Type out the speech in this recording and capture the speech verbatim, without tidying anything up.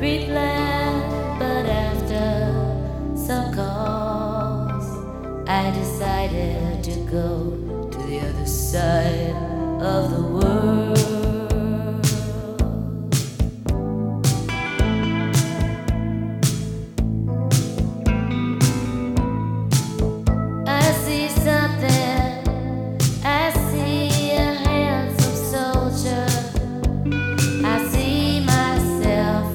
pre-planned, but after some calls, I decided to go to the other side of the world.